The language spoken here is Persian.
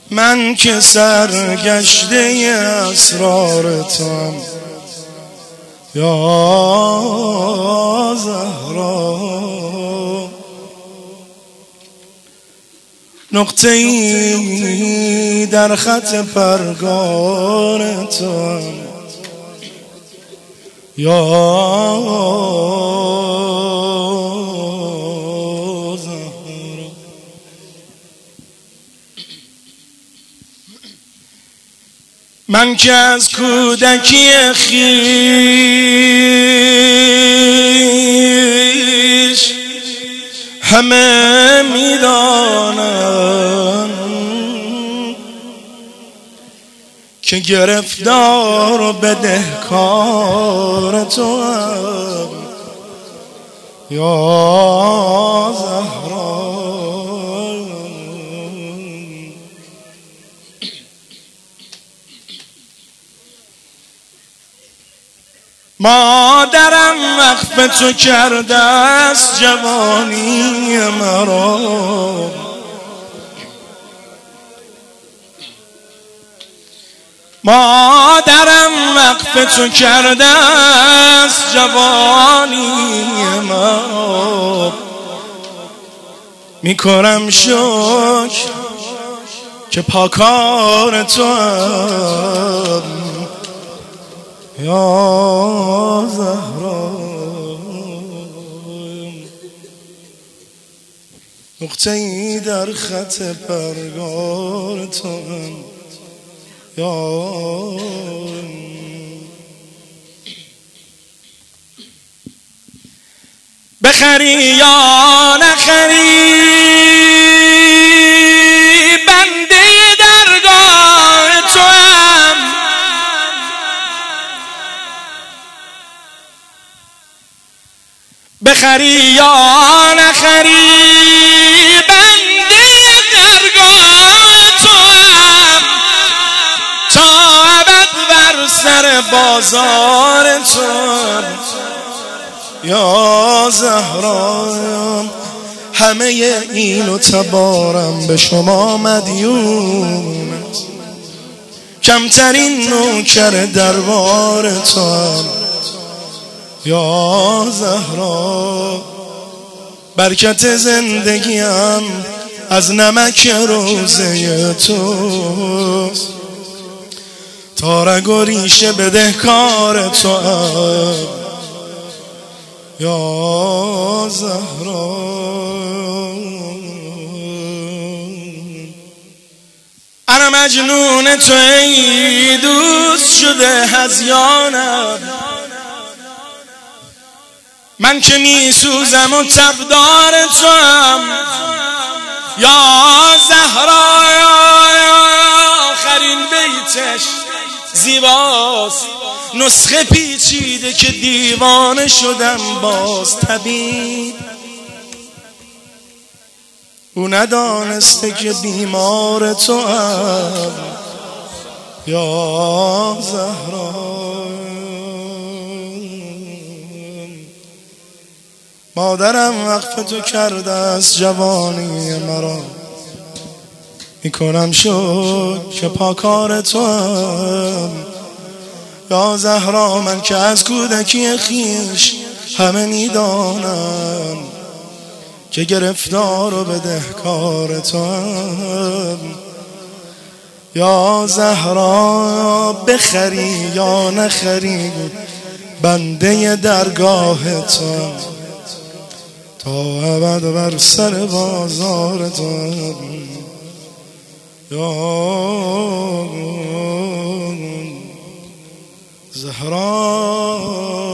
من که سرگشته اسرارتم یا زهرا، نقطه‌ای در خط پرگارتم یا زهرا. من که از کودکی خویش همه میدانم که گرفتار و بدهکار تو هم یا زهرا. مادرم وقف تو کرده است جوانی مرا، مادرم وقف تو کرده است جوانی مرا. میکنم شکر که پاکار تو هم یا زهرا. نقطه‌ای در خط پرگار تو هم یا بخری یا نخری بنده درگاه تو هم، بخری یا نخری بنده درگاه تو هم، تا ابد بر سر بازار تو یا زهرا. همه اینو تبارم به شما مدیونت، کمترین نوکر دربار تو هم یا زهرا. برکت زندگیم از نمک روزه توست، تا رگ و ریشه بدهکار تو هم یا زهرا. انا مجنون تو ای دوست شده هذیانم، من که می سوزم و تبدار تو هم یا زهرا. آخرین بیتش زیباست، نسخه پیچیده که دیوانه شدم باز طبیب. او ندانسته که بیمار تو هم یا زهرا. مادرم وقف تو کرده است جوانی مرا، میکنم شکر که پاکار تو هم یا زهرا. من که از کودکی خویش همه میدانم که گرفتار و بدهکار تو هم یا زهرا. بخری یا نخری بنده درگاه تو، تا ابد بر سر بازار تو یا زهرا.